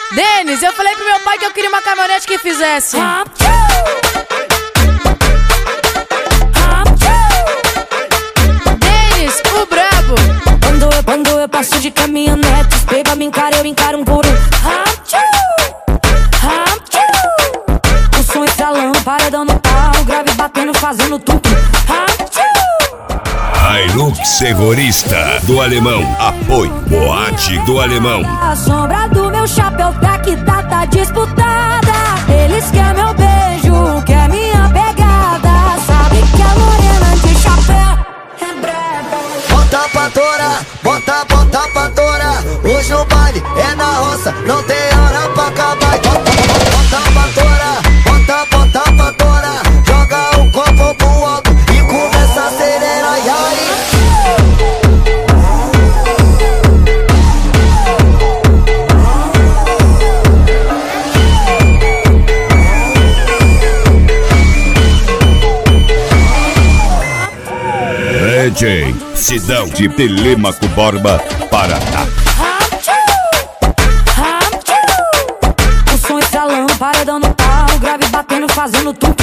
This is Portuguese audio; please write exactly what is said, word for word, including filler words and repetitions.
Denis, eu falei pro meu pai que eu queria uma caminhonete que fizesse Denis, o brabo. Quando eu, quando eu passo de caminhonete, os peba me encaram, eu encaro um por um. O som estralando, paredão no pau, grave batendo, fazendo tudo. Hilux Terrorista do Alemão. Apoio Boate do Alemão. A sombra do meu chapéu tá que tá, tá disputada. Eles querem meu beijo, quer minha pegada. Sabe que a morena de chapéu é braba. Bota pra torar, bota, bota pra torar. Hoje no baile é na roça, não tem hora pra acabar. Bota, bota pra torar, bota, bota pra torar. Joga o copo pro alto e começa a acelerar. E aí? D J Sidão de Telêmaco Borba, Paraná. O som estralando, paredão no pau, grave batendo, fazendo tudo.